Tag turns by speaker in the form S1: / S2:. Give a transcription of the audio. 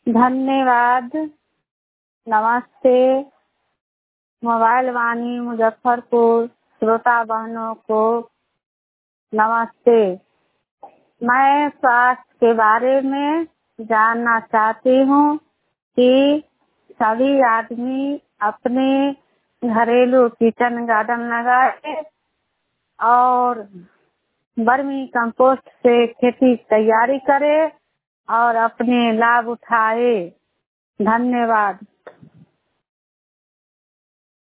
S1: धन्यवाद। नमस्ते। मोबाइल वाणी मुजफ्फरपुर श्रोता बहनों को नमस्ते। मैं स्वास्थ्य के बारे में जानना चाहती हूँ कि सभी आदमी अपने घरेलू किचन गार्डन लगाए और वर्मी कंपोस्ट से खेती तैयारी करे और अपने लाभ उठाए। धन्यवाद।